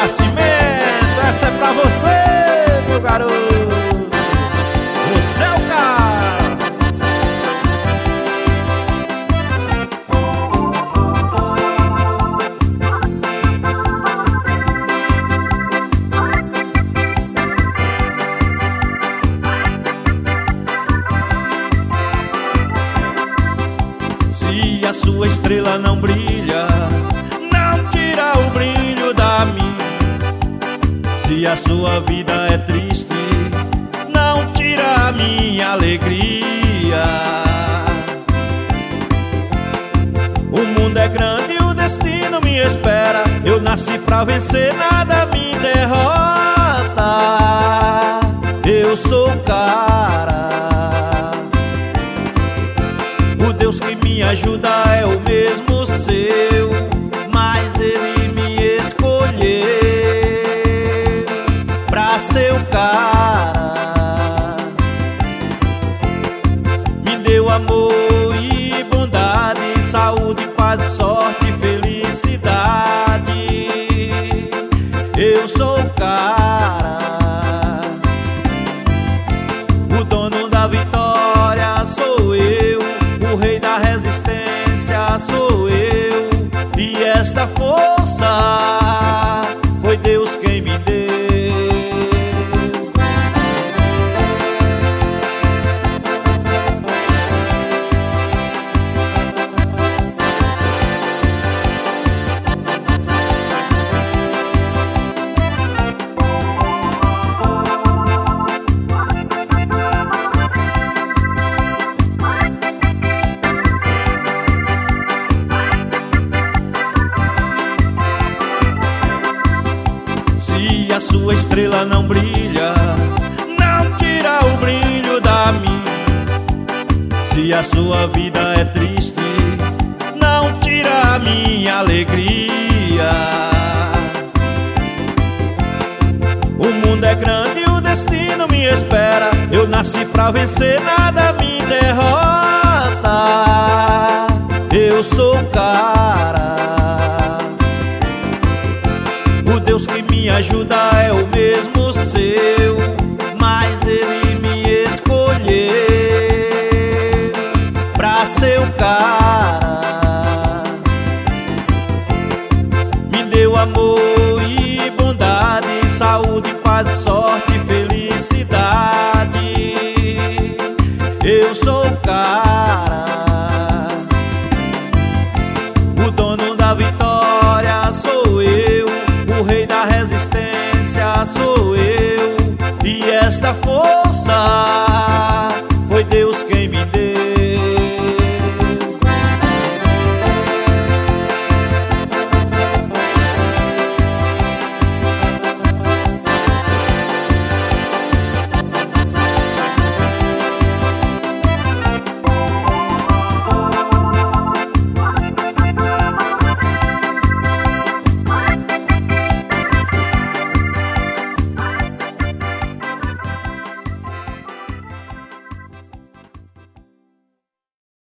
Nascimento, essa é pra você, meu garoto. Você é o cara. Se a sua estrela não brilha, não tira o brilho da minha. Se a sua vida é triste, não tira a minha alegria. O mundo é grande e o destino me espera. Eu nasci pra vencer, nada me derrota. Eu sou o cara. O Deus que me ajuda é o mesmo seu, mas Ele me escolheu pra ser o cara. Me deu amor e bondade, saúde, paz, sorte, felicidade. Eu sou o cara. O dono da vitória sou eu, o rei da resistência sou eu. E esta força foi Deus quem me deu. Se a sua estrela não brilha, não tira o brilho da minha. Se a sua vida é triste, não tira a minha alegria. O mundo é grande e o destino me espera. Eu nasci pra vencer, nada me derrota. Eu sou o cara. O Deus que me ajuda é o mesmo seu, mas Ele me escolheu pra ser o cara. Me deu amor e bondade, saúde, paz, sorte, felicidade. Eu sou o cara.